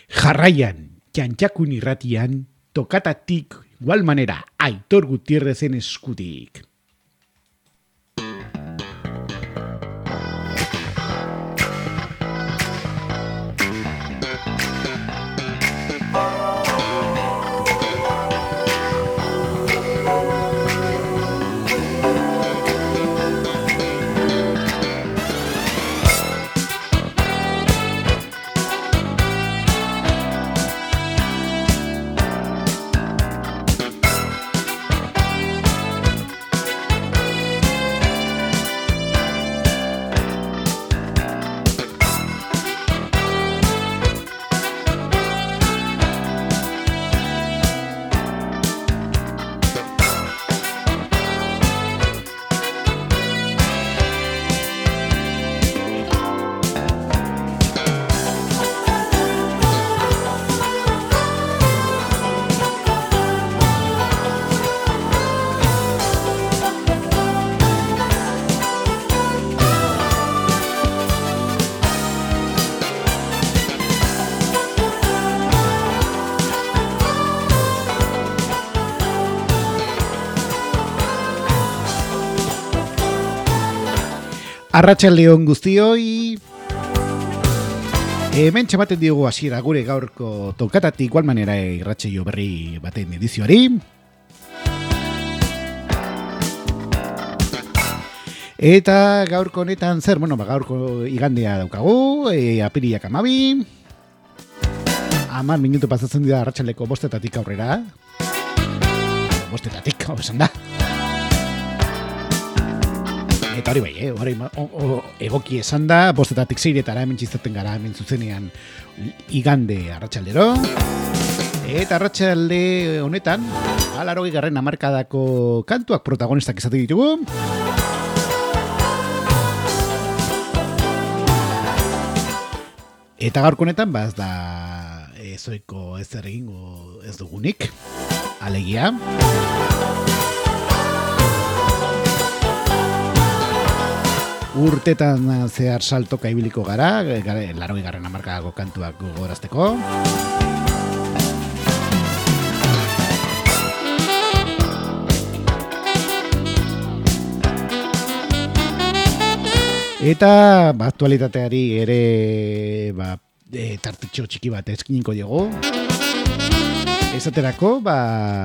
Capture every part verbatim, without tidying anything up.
Jarraian, Txantxakun irratian, tokatatik igual manera, Aitor Gutierrezen eskutik. Arratsaldeon guztioi. Hemen txamaten diogu hasiera gure gaurko tokatatik igual manera irratsaio berri baten edizioari. Eta gaurko honetan zer, bueno, gaurko igandea daukagu, e, apiriak amabi. Hamar minutu pasatzen dira arratsaldeko bostetatik aurrera. Bostetatik, hau esan da. Eta hori bai, eh? hori o, o, egoki esan da, bostetatik zeiretara hemen txizaten gara hemen zuzenean igande arratsaldero. Eta arratsalde honetan, alarogei garren hamarkadako kantuak protagonistak izate ditugu. Eta gaurko honetan, baz da ezoiko ez zer egingo ez dugunik, alegia. Urtetan zehar saltoka ibiliko gara, larogei garren hamarkadako kantuak gogorazteko. Eta ba, aktualitateari ere ba, e, tartetxo txiki bat eskiniko diogu. Esaterako, ba,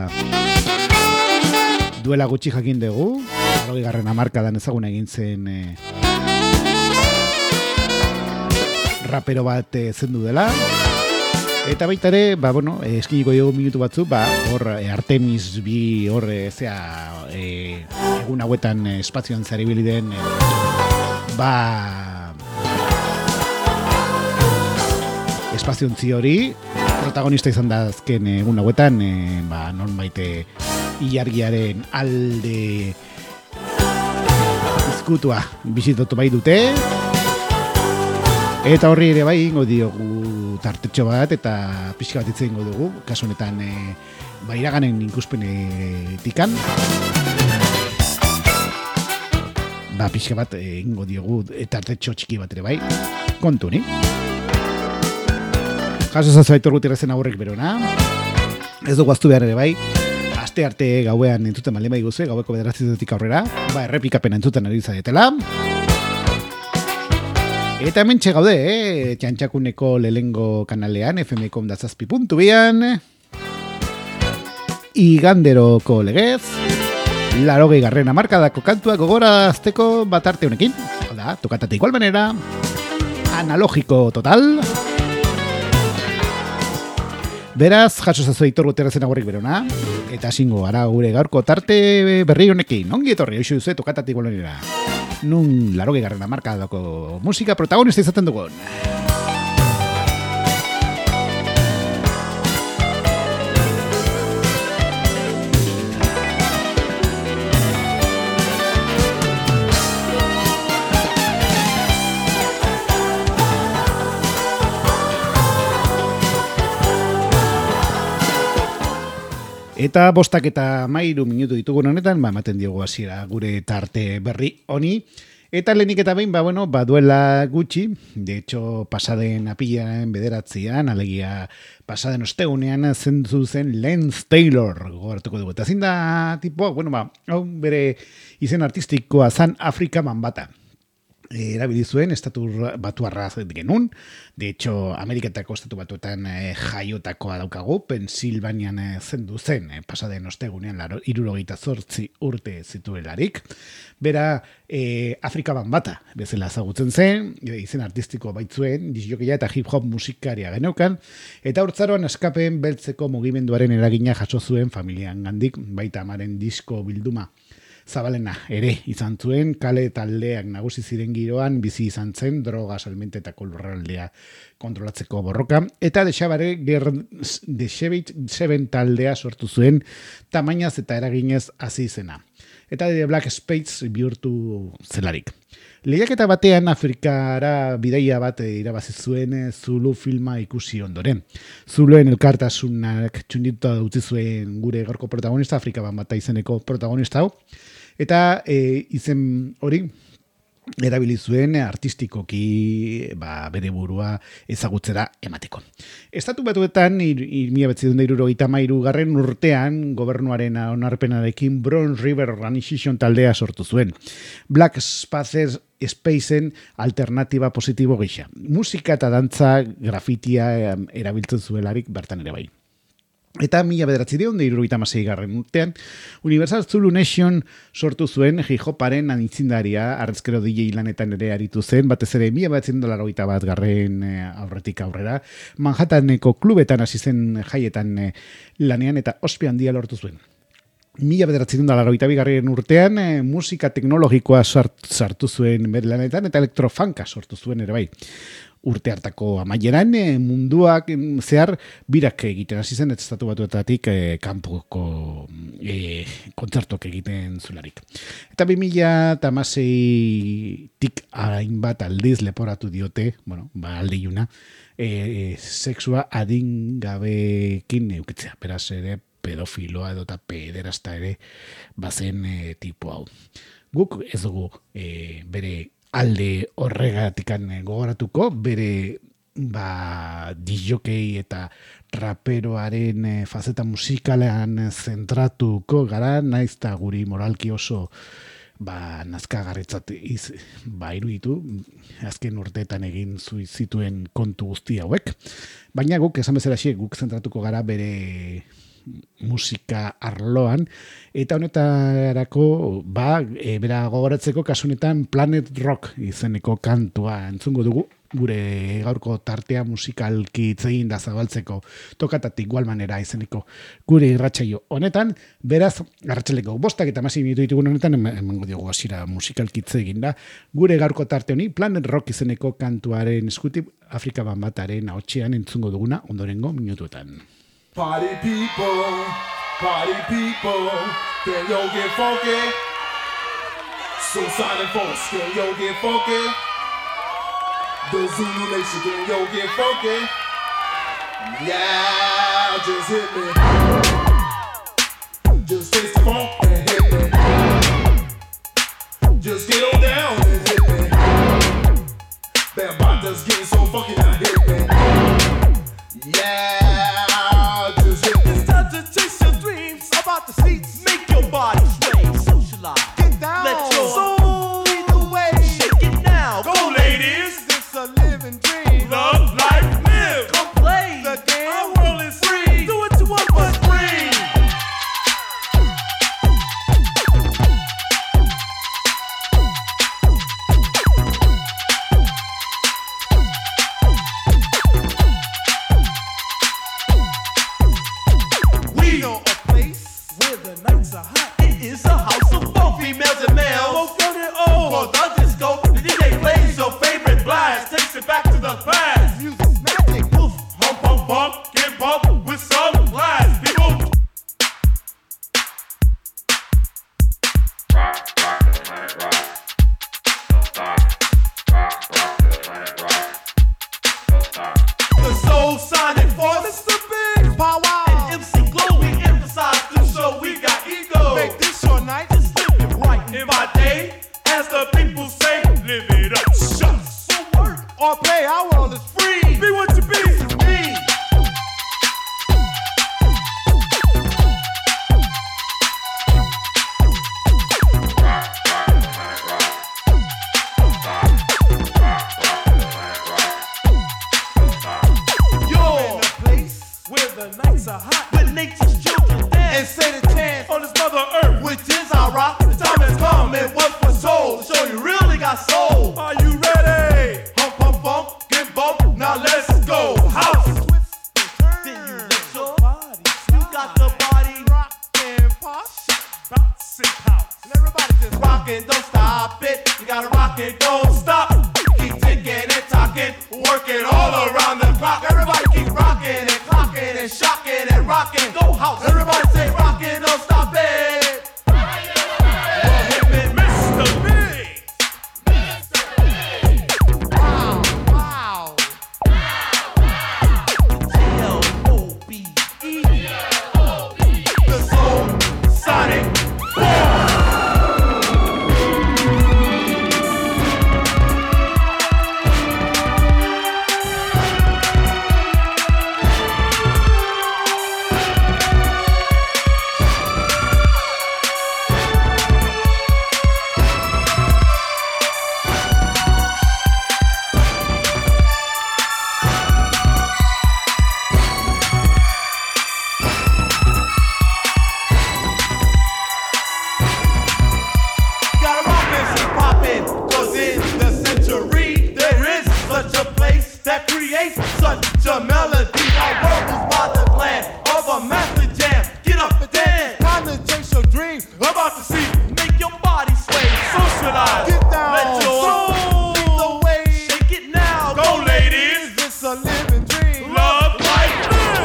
duela gutxi jakin dugu, larogei garren hamarkadan ezaguna egin zen e, rapero bat e, zendu dela. Eta baita ere, ba, bueno, eskiniko diogu minutu batzu, ba, hor e, Artemis bi hor e, zea, e, egun hauetan e, espazioan zaribili den e, ba espaziontzi hori protagonista izan da azken egun hauetan e, ba, non baite ilargiaren alde izkutua bizitatu bai dute. Eta horri ere bai ingo diogu tartetxo bat eta pixka bat itzen ingo dugu, kasu honetan e, ba, iraganen ikuspenetikan. Ba, pixka bat ingo diogu tartetxo txiki bat ere bai, kontu ni. Jaso zazu Aitor Gutierrezen aurrek berona. Ez dugu aztu behar ere bai, aste arte gauean entzuten malen bai guzue, gaueko bederatzizetik aurrera, ba, errepikapen entzuten ari zaretela. Eta hemen txegaude, eh? Txantxakuneko lehengo kanalean, F M kom da zazpi puntu bian, iganderoko legez, larogei garren hamarkadako kantua gogorazteko bat arte honekin. Hala, tokatate igual manera, analogiko total. Beraz, jaso zazu Aitor Gutierrezen agurrik berona, eta singo gara gure gaurko tarte berri honekin. Ongi etorri, hoxo duzu, tokatate igual manera. Nun larogei garren hamarkadako musika protagonista izaten dugun. Eta bostak eta mairu minutu ditugun honetan, ba, ematen diogu hasiera gure tarte berri honi. Eta lehenik eta behin, ba, bueno, ba, duela gutxi, de hecho, pasaden apilaren bederatzean, alegia pasaden ostegunean zendu zen Lance Taylor, gogoratuko dugu. Eta zin da, tipo, bueno, ba, hau bere izen artistikoa zan Afrika Bambata. Erabili zuen estatu batuarra genuen, de hecho Ameriketako estatu batuetan eh, jaiotakoa daukagu, Pensilvanian eh, zendu zen, eh, pasaden ostegunean hirurogeita zortzi urte zituelarik. Bera eh, Afrika Bambata bezala ezagutzen zen, izen artistiko baitzuen, disjokia eta hip hop musikaria geneukan, eta hortzaroan askapen beltzeko mugimenduaren eragina jaso zuen familian gandik, baita amaren disko bilduma zabalena ere izan zuen, kale taldeak nagusi ziren giroan, bizi izan zen, droga, salmentetako lurraldea kontrolatzeko borroka, eta desabare deseben taldea sortu zuen, tamainaz eta eraginez hasi zena. Eta The Black Spades bihurtu zelarik. Lehiaketa batean Afrikara bidaia bat irabazi zuen Zulu filma ikusi ondoren. Zuluen elkartasunak txundituta utzi zuen gure gaurko protagonista, Afrika Bambata izeneko protagonista hau. Eta e, izen hori erabili zuen artistikoki ba, bere burua ezagutzera emateko. Estatu batuetan, mila bederatziehun eta hirurogeita hamairu garren urtean, gobernuaren onarpenarekin Bronze River Organization taldea sortu zuen. Black Spades Spacen alternatiba positibo gisa. Musika eta dantza grafitia erabiltzen zuelarik bertan ere bai. Eta mila bederatziehun eta hirurogeita hamasei garren urtean, Universal Zulu Nation sortu zuen hip-hoparen anitzindaria, arrezkero D J lanetan ere aritu zen, batez ere mila bederatziehun eta laurogeita bat garren aurretik aurrera, Manhattaneko klubetan hasi zen jaietan lanean eta ospe handia lortu zuen. Mila bederatziehun eta laurogeita bigarren urtean, eh, musika teknologikoa sart, sartu zuen bere lanetan eta elektrofanka sortu zuen ere bai. Urte hartako amaieran munduak zehar birak egiten hasi zen, eta estatu batuetatik eh, kanpoko eh, kontzertok egiten zularik. Eta bi mila hamaseitik hainbat aldiz leporatu diote, bueno, ba aldeiuna, eh, sexua adingabekin eukitzea, beraz ere pedofiloa edo eta pederasta ere bazen e, tipo hau. Guk ez dugu e, bere alde horregatikan gogoratuko, bere ba, disjokei eta raperoaren e, fazeta musikalean zentratuko gara, naiz eta guri moralki oso ba, nazkagarritzat iz, ba, iruditu, azken urteetan egin zituen kontu guzti hauek. Baina guk, esan bezala xe, guk zentratuko gara bere musika arloan, eta honetarako ba, e, bera gogoratzeko kasunetan Planet Rock izeneko kantua entzungo dugu, gure gaurko tartea musikalki itzegin da zabaltzeko tokatatik igual manera izeneko gure irratsaio honetan, beraz arratsaleko bostak eta hamasei minutu ditugun honetan emango diogu hasiera musikalki itzegin da gure gaurko tarte honi Planet Rock izeneko kantuaren eskutik Afrika Bambataren ahotsean entzungo duguna ondorengo minutuetan. Party people, party people, can yo get funky? Suicide folks, can yo get funky? The Zulu Nation, can yo get funky? Yeah, just hit me. Just taste the funk and hit me. Just get on down and hit me. Bambaata's getting so funky now, hit me. Yeah. About the seats, make your body sway, socialize, get down, let your soul lead the way, shake it now, go, go ladies, this a living dream, love, life, live, come play the game, our world is free, do it to us but free. We know a place where the nights are hot. It is a house of both females and males. Both young and old. For the disco, the D J plays your favorite blast. Takes it back to the past. world is free. Be what you be. This is me. Nights are hot, with nature's children dance and say the chance on this mother earth, which is our rock. The time has come and what was sold to show you really got soul. Are you ready? Hump, hump, hump, get bump. Now let's go. House. Then you let your body slide. You got the body rock and pop, bounce and pounce. and everybody just rockin', don't stop it. You gotta rock it, don't stop. Keep ticking and talking, working all around the clock. Everybody keep rocking and clocking and shocking and rocking. Go house. Everybody say rockin', don't stop it. Well, hit me, Mister Big. wow, wow. G L O B E. The Soul Sonic Boom. Gotta rock this and pop it, 'cause in the century there is such a place that creates such a melody. Our world is by the plan of a master jam. Get up and dance, time to chase your dreams. About to see, Make your body sway, socialize. get down, Let your soul lead the way. shake it now. Go ladies, it's a living dream. Love, life, live.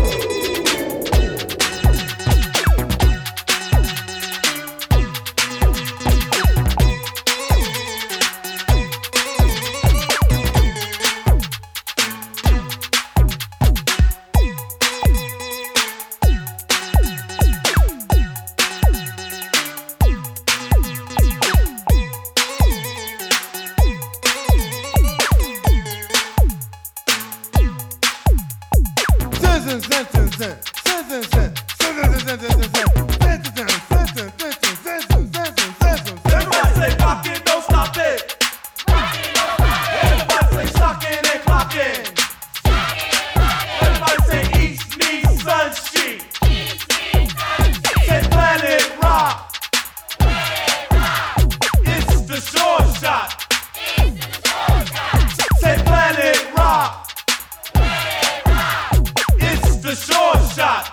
Citizen, citizen, citizen, citizen, citizen, citizen, citizen, citizen, citizen, citizen, citizen. Everybody say rock it, don't stop it. Everybody say shocking and clocking. Everybody say east, meets, sun, sheet. Say planet rock. It's the short shot. Say planet rock. It's the short shot.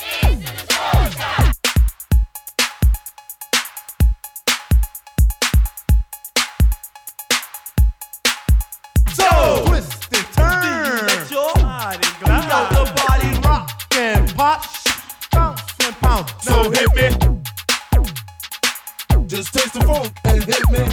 So twist and Then you turn. let your body You got glide. the body rock and pop, bounce and pound. So hit me. Just taste the funk and hit me.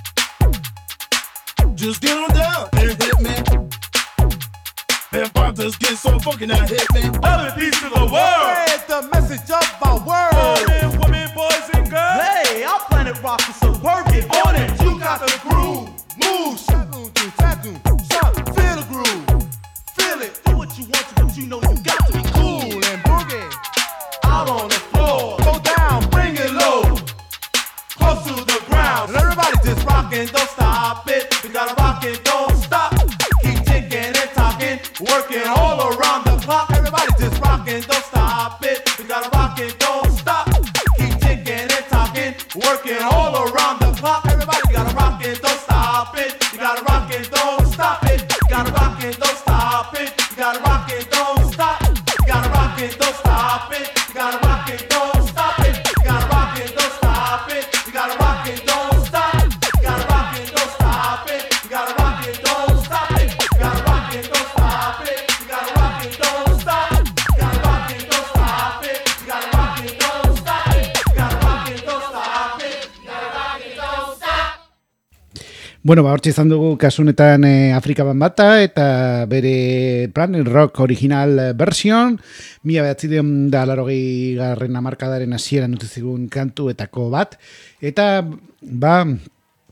Just get on down and hit me. Them poppers get so funky now hit me. Other piece of the world. Spread the message of our world. Men, women, boys, and girls. Hey, our planet rock is so work it on it. You got the groove, move, shadow, do, tattoo, shot, feel the groove, feel it. Do what you want to, but you know you got to be Cool cool. and boogie, out on the floor, go down, bring it low, close to the ground. And everybody just rockin', don't stop it. We gotta rock it, don't stop. Keep ticking and talking, working all around the clock. Everybody just rockin', don't stop it. We gotta rock it, don't stop. Keep ticking and talking, working all around the clock. Everybody gotta rock it, don't stop it. You gotta rock it, don't stop it. You gotta rock it, don't stop it. You gotta rock it, don't stop. You gotta rock it, don't stop it. You gotta rock it, don't stop it. You gotta rock it, don't stop it. You gotta rock it, don't stop. You gotta rock it, don't stop it. You gotta rock it, don't stop it. You gotta rock it, don't stop it. You gotta rock it, don't stop. You gotta rock it, don't stop it. You gotta rock it, don't stop it. You gotta rock it, don't stop it. You gotta rock it, don't stop. Bueno, ba, hortxe izan dugu kasunetan e, Afrika Bambata eta bere Planet Rock original version, mila behatzideon da larogei garren hamarkadaren hasieran utzi zigun kantuetako bat, eta ba,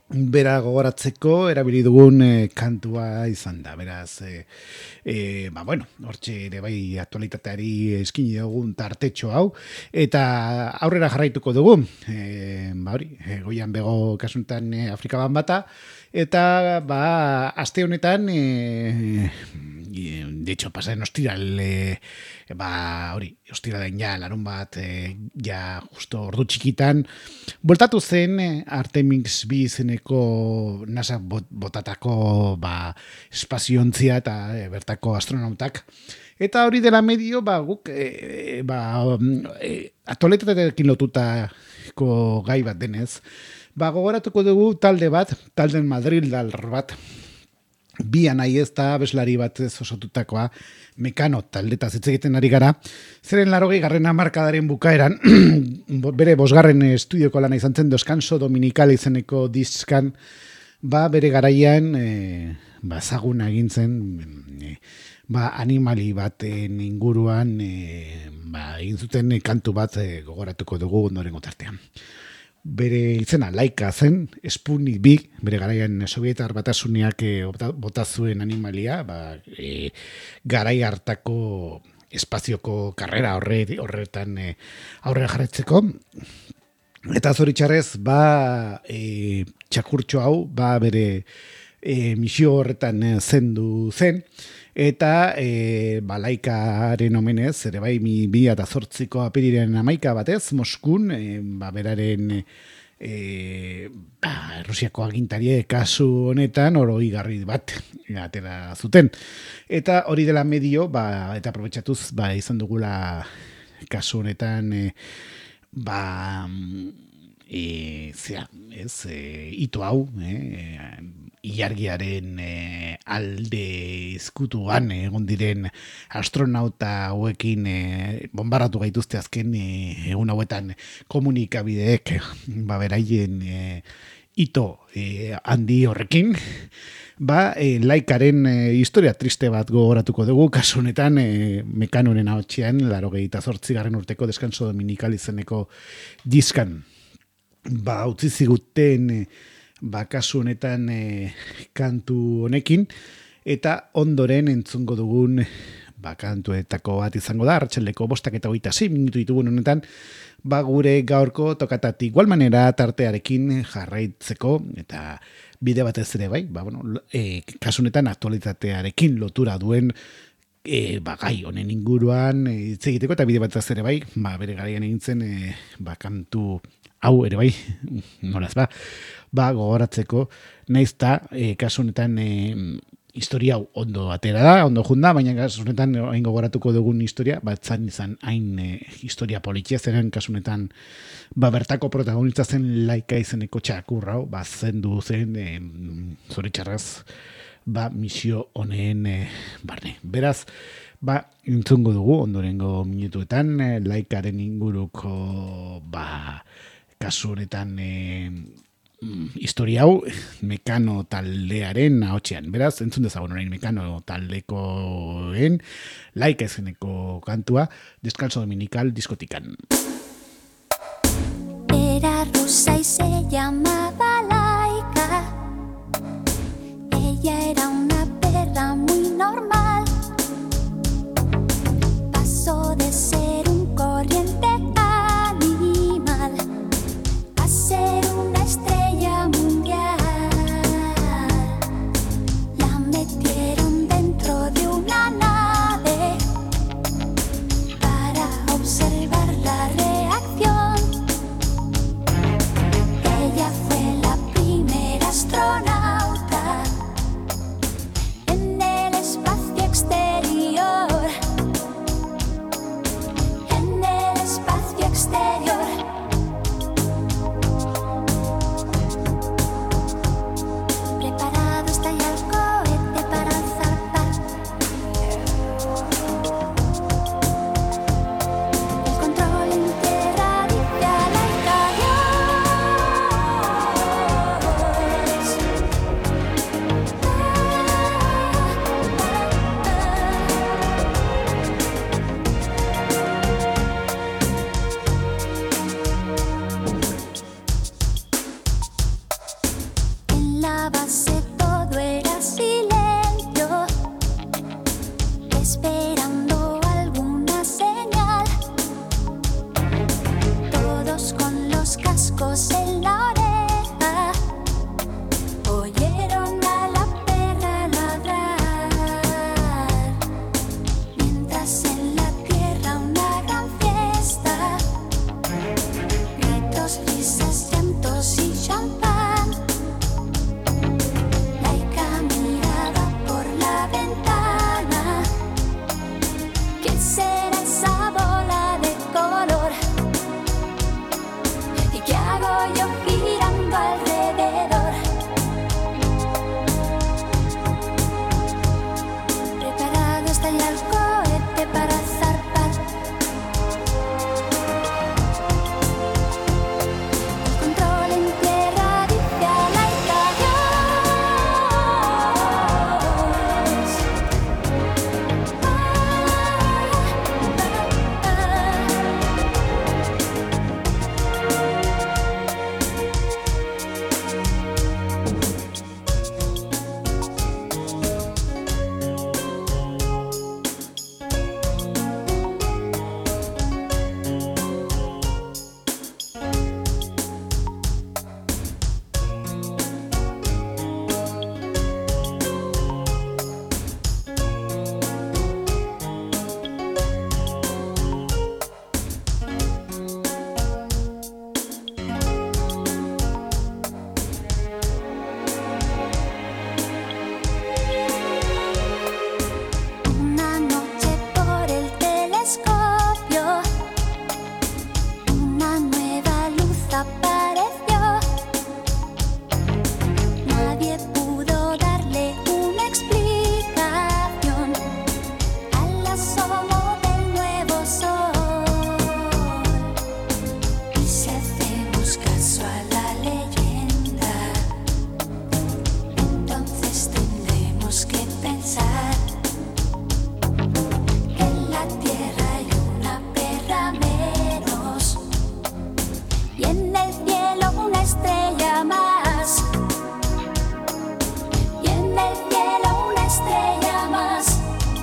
bera gogoratzeko erabili dugun e, kantua izan da. Beraz, e, e, ba, bueno, hortxe ere bai aktualitateari eskini dugun tartetxo hau, eta aurrera jarraituko dugu. E, ba, hori, e, Goian Bego kasuntan e, Afrika Bambata, eta ba, aste honetan, e, de hecho, pasaden ostiral, e, ba, hori, ostiralen ja, larun bat, e, ja, justo ordu txikitan, bueltatu zen e, Artemis bi izeneko NASA bot, botatako ba, espaziontzia eta e, bertako astronautak. Eta hori dela medio, ba, guk, e, ba, e, aktualitateekin lotutako gai bat denez, ba, gogoratuko dugu talde bat, talden Madrildar bat, bian nahi ez da abeslari bat ez osatutakoa, Mekano taldeta hitz egiten ari gara, zeren larogei garren hamarkadaren bukaeran, bere bosgarren estudioko lana izan zen Descanso Dominical izeneko diskan, ba bere garaian e, ba, zaguna egin zen, e, ba, animali baten inguruan e, ba, egin zuten kantu bat e, gogoratuko dugu ondorengo tartean. Bere izena Laika zen, Sputnik bi, bere garaian Sovietar Batasuniak e, bota zuen animalia, ba, e, garai hartako espazioko karrera horre, horretan e, aurrera jarretzeko. Eta zoritxarrez, ba, e, txakurtxo hau, ba, bere e, misio horretan e, zendu zen, eta e, ba, Laikaren omenez, ere bai mi bi eta zortziko apiriren amaika batez, Moskun, e, ba, beraren e, ba, Rusiako agintarie kasu honetan oroigarri bat atera zuten. Eta hori dela medio, ba, eta aprobetxatuz, ba, izan dugula kasu honetan, e, ba, e, zera, ez, e, ito hau, e, ilargiaren e, alde izkutuan egon diren astronauta hauekin e, bombaratu gaituzte azken e, egun hauetan komunikabideek ba, beraien e, ito e, handi horrekin, ba, e, Laikaren e, historia triste bat gogoratuko dugu, kasu honetan e, Mekanoren ahotsean, laurogeita zortzigarren urteko Descanso Dominical izeneko diskan. Ba, utzi ziguten e, ba, kasu honetan e, kantu honekin, eta ondoren entzungo dugun ba, kantuetako bat izango da, arratsaldeko bostak eta hogeita sei minutu ditugun honetan, ba, gure gaurko tokatatik igual manera tartearekin jarraitzeko, eta bide batez ere bai, ba, bueno, e, kasu honetan aktualitatearekin lotura duen e, ba, gai honen inguruan hitz egiteko, eta bide batez ere bai, ba, bere garaian egin zen e, ba, kantu hau ere bai, nolaz ba, ba, gogoratzeko, naiz ta, e, kasu honetan e, historia hau ondo atera da, ondo junda, baina kasu honetan hain gogoratuko dugun historia, bat zan izan hain e, historia politia zeren kasu honetan, ba, bertako protagonista zen Laika izeneko txakurra, ba, zendu zen, e, zoritxarraz, ba, misio honen e, barne. Beraz, ba, entzungo dugu, ondorengo minutuetan, e, Laikaren inguruko, ba, kasu honetan e, historia hau Mekano taldearen ahotsean. Beraz, entzun dezagun orain Mekano taldekoen Laika izeneko kantua, Descanso Dominical diskotikan. Era rusa y se llamaba Laika. Ella era una perra muy normal. Pasó de ser un corriente animal a ser una estrella mundial. La metieron dentro de una nave para observar la reacción. Ella fue esperando alguna señal. Todos con los cascos en la oreja oyeron a la perra ladrar, mientras en la tierra una gran fiesta, gritos, risas, llantos y champán. Laika miraba por la ventana. ¿Qué será esa bola de color? ¿Y qué hago yo girando alrededor? Preparado está ya el cohete para zarpar. El control en tierra dice a Laika adiós. Ah, ah, Una noche por el telescopio, una nueva luz apareció. Nadie pudo darle una explicación al asomo del nuevo sol. Y si hacemos caso a la leyenda, entonces tendremos que pensar que en la tierra hay una perra menos y en el cielo una estrella más. Y en el cielo una estrella más.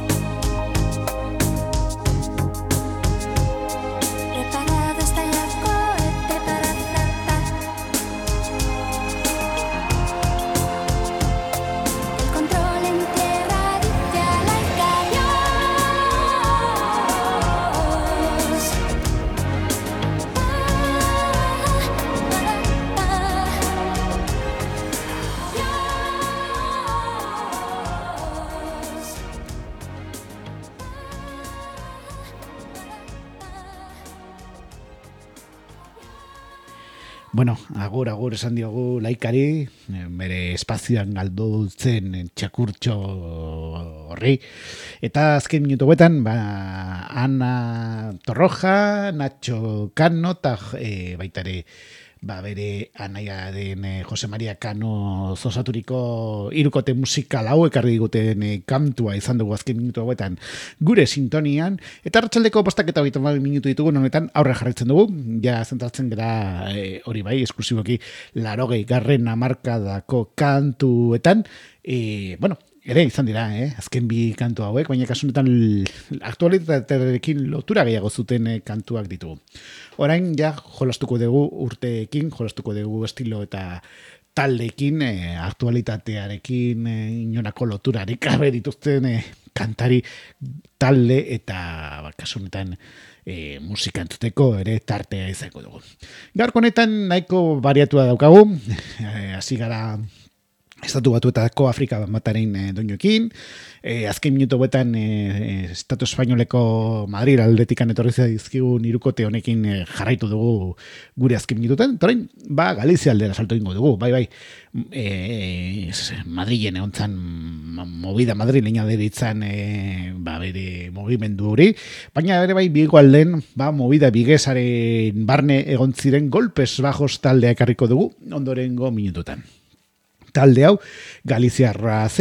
Preparado está ya el cohete para zarpar. El control en tierra dice a Laika adiós. Ah, ah, adiós. Bueno, agur, agur esan diogu Laikari, eh, bere espazioan galdu zen eh, txakurtxo horri. Eta azken minutu guetan, ba, Ana Torroja, Nacho Cano, eta eh, baitare ba, bere anaia den eh, Jose Maria Cano zosaturiko hirukote musikal hau ekarri diguten eh, kantua izan dugu azken minutu hauetan gure sintonian, eta arratsaldeko postak eta hogeita hamabi minutu ditugu, honetan aurre jarraitzen dugu, ja zentratzen gara eh, hori bai, esklusiboki larogei garren hamarkadako kantuetan, e, bueno, ere izan dira, eh? Azken bi kantu hauek, baina kasu honetan aktualitatearekin lotura gehiago zuten eh, kantuak ditugu. Orain ja jolastuko dugu urteekin, jolastuko dugu estilo eta taldeekin, eh, aktualitatearekin eh, inonako loturarik gabe dituzten eh, kantari talde eta ba, kasu honetan e, musika entzuteko ere tartea izango dugu. Gaurko honetan nahiko bariatua daukagu, hasi gara Estatu Batuetako Afrika bataren e, doinuekin, e, azken minutu betan e, Estatu Espainoleko Madrid aldetikan etorri zaizkigun hirukote honekin e, jarraitu dugu gure azken minututan, eta orain, ba, Galizia aldera salto ingo dugu, bai, bai, e, e, Madrilen egontzan movida madrileña deritzan e, ba, bere mugimendu hori, baina bere bai bigo alden, ba, movida bigezaren barne egon ziren golpes bajos taldea ekarriko dugu ondorengo minututan. Talde hau Galiziarra zen,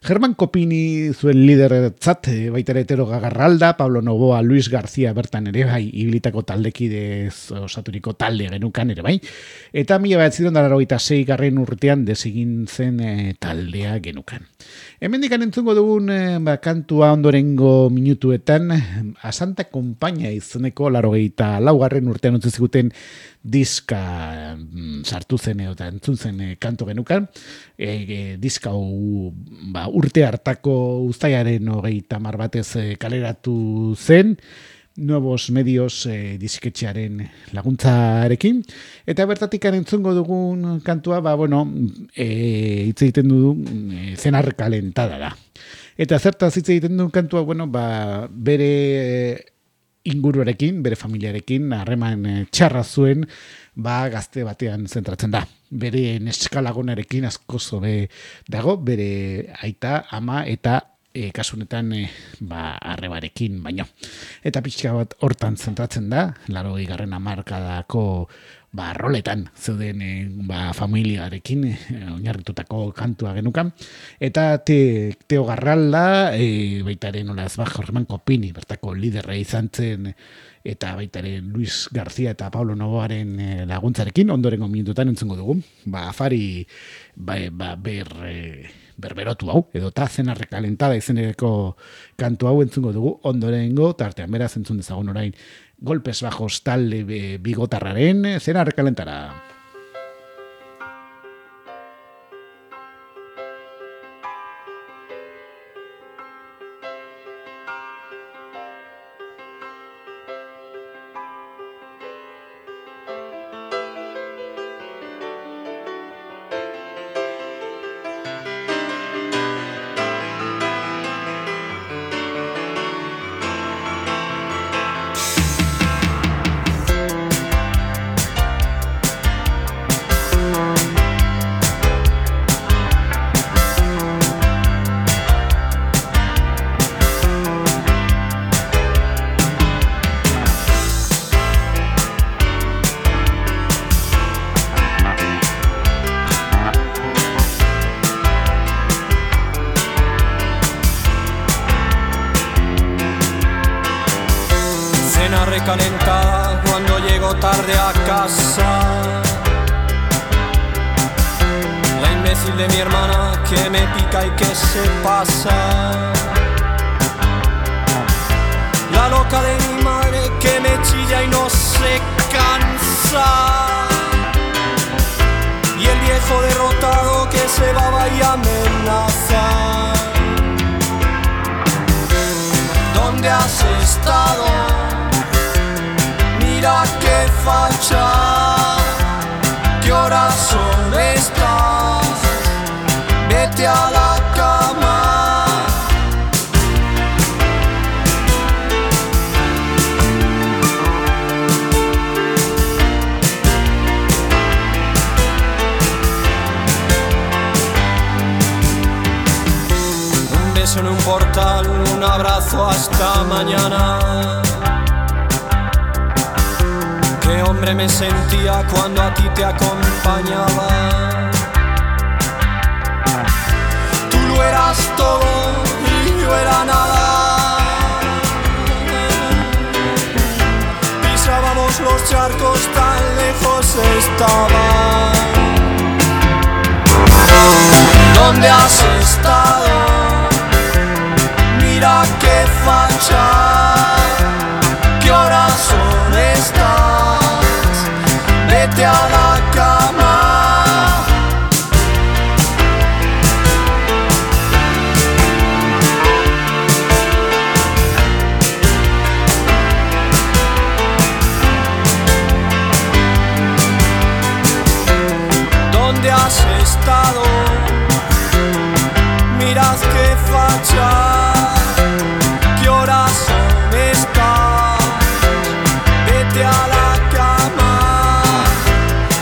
Germán Kopini zuen liderretzat, baita ere Etero Gagarralda, Pablo Novoa, Luis García bertan ere bai, ibilitako taldekidez osaturiko talde genukan ere bai. Eta mila behatziron da laurogeita sei garren urtean desegin zen e, taldea genukan. Hemendikan entzungo dugun e, ba, kantua ondorengo minutuetan, Asanta Konpaina izeneko laurogeita laugarren urtean utzi ziguten diska mm, sartu zen eta entzun zen e, kanto genukan. E, e, diska u, ba, urte hartako uztailaren hogeita hamar batez e, kaleratu zen, Nuevos Medios e, disketxearen laguntzarekin. Eta bertatik entzungo dugun kantua, ba, bueno, e, hitz egiten du e, Cenar Calentada da. Eta zertaz hitz egiten du kantua, bueno, ba, bere e, inguruarekin, bere familiarekin, harreman e, txarra zuen, ba, gazte batean zentratzen da. Bere neskalagonarekin asko zobe dago, bere aita, ama eta e, kasunetan e, ba, arrebarekin baino. Eta pixka bat hortan zentratzen da, laurogei garren hamarkadako ba, roletan zeuden e, ba, familiarekin e, oinarritutako kantua genukan. Eta te, Teo Garralda, e, baitaren olaz ba, Germán Kopini, bertako liderra izan zen, eta baitaren Luis García eta Pablo Novoaren e, laguntzarekin, ondorengo minututan entzungo dugu. Ba, afari ba, ba, ber... E, berberotu hau, edo ta Cenar Calentada izeneko kantu hau entzungo dugu, ondorengo tartean beraz entzun dezagun orain Golpes Bajos talde bigotarraren Cenar Calentada. Recalentada cuando llego tarde a casa. La imbécil de mi hermana que me pica y que se pasa. La loca de mi madre que me chilla y no se cansa. Y el viejo derrotado que se baba y amenaza. ¿Dónde has estado? Mira qué facha, qué horas son estas, vete a la cama. Un beso en un portal, un abrazo hasta mañana. Qué hombre me sentía cuando a ti te acompañaba. Tú lo eras todo y yo era nada. Pisábamos los charcos, tan lejos estaban. ¿Dónde has estado? Mira qué facha, qué horas son estas. Vete a la cama. ¿Dónde has estado? Mirad qué facha, qué horas son estas. Vete a la cama.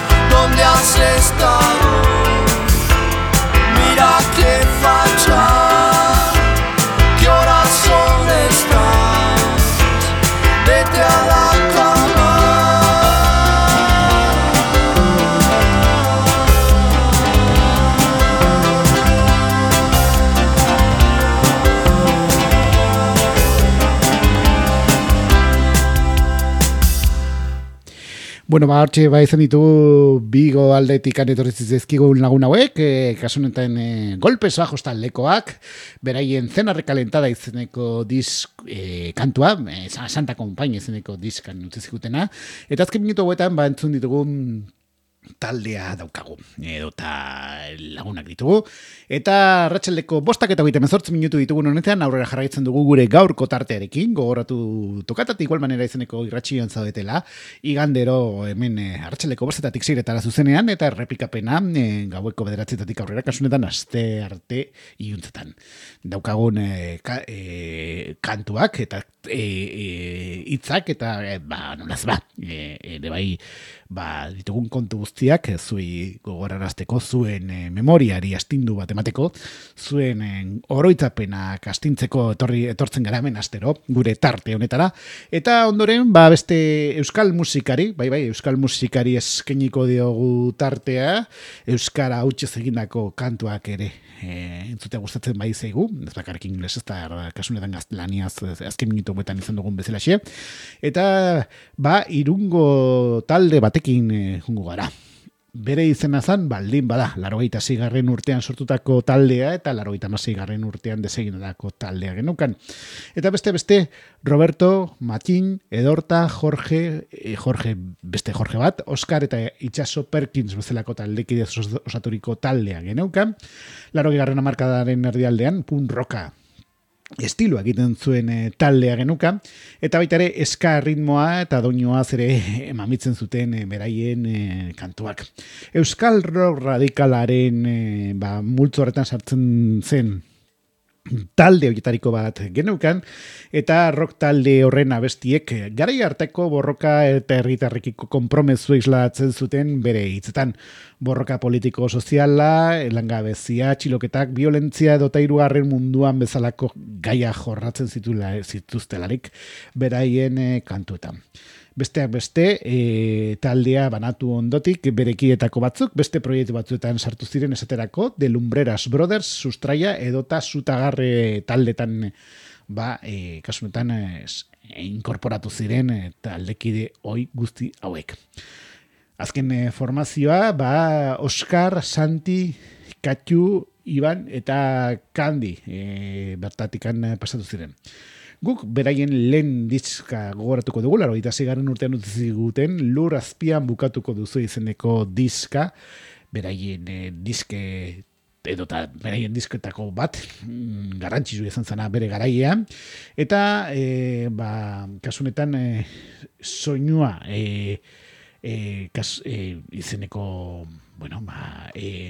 Bueno, ba, hortxe, ba, izan ditugu Bigo aldetik etorri zizkigun lagun hauek, e, kasunetan e, golpes bajos taldekoak, beraien Cena Recalentada izeneko disk e, kantua, e, Santa Compañía izeneko diskan utzizikutena, eta azken minutu hauetan, ba, entzun ditugun taldea daukagu, edo eta lagunak ditugu, eta arratsaldeko bostak eta hogeita hemezortzi minutu ditugun honetan, aurrera jarraitzen dugu gure gaurko tartearekin, gogoratu tokatatik igual manera izeneko irratxioan zaudetela, igandero hemen e, arratsaldeko bostetatik seiretara zuzenean, eta errepikapena e, gaueko bederatzetatik aurrera, kasunetan aste arte iuntzetan. Daukagun e, ka, e, kantuak, eta e, e, itzak, eta e, ba, nolaz ba, e, e, bai, ba, ditugun kontu guztiak, zui gogorarazteko, zuen e, memoriari astindu bat emateko, zuen e, oroitzapenak astintzeko etorri, etortzen gara hemen astero, gure tarte honetara, eta ondoren, ba, beste euskal musikari, bai, bai, euskal musikari eskeniko diogu tartea, euskara hautsi egindako kantuak ere, e, entzute gustatzen bai zeigu, ez bakarrik ingles, ez da, kasunetan gaztelaniaz, azken minutu betan izan dugun bezalaxe, eta, ba, Irungo talde batekin e, jungo gara. Bere izena zan, baldin bada, larogeita zigarren urtean sortutako taldea, eta larogeita zigarren urtean deseginatako taldea genukan. Eta beste, beste, Roberto, Matin, Edorta, Jorge, e, Jorge, beste Jorge bat, Oscar eta Itxaso Perkins bezalako taldekidez osaturiko taldea genukan. Larogeigarren hamarkadaren erdialdean, punk rocka estiloa egiten zuen e, taldea genuka, eta baita ere eska ritmoa eta doinoa ere emamitzen zuten e, beraien e, kantuak. Euskal rock radikalaren e, ba, multzo horretan sartzen zen talde horietariko bat geneukan, eta rock talde horren abestiek garai harteko borroka eta herritarrekiko konpromezu islatzen zuten bere hitzetan. Borroka politiko soziala, langabezia, txiloketak, violentzia edota hirugarren munduan bezalako gaia jorratzen zitula, zituztelarik beraien e, kantuetan. Besteak beste, e, taldea banatu ondotik, berekietako batzuk, beste proiektu batzuetan sartu ziren esaterako, The Lumbreras Brothers, Sustraia, edota Zutagarre taldetan, ba, e, kasunetan, e, inkorporatu ziren e, taldekide hoi guzti hauek. Azken e, formazioa, ba, Oscar, Santi, Katju, Iban eta Kandi e, bertatikan pasatu ziren. Guk beraien lehen diska gogoratuko dugu, larogeita seigarren urtean utzi ziguten, Lur azpian bukatuko duzu izeneko diska, beraien e, diske edota beraien disketako bat, mm, garrantzitsu izan zana bere garaian, eta e, ba, kasunetan e, soinua e, e, kas, e, izeneko, bueno, ba, e,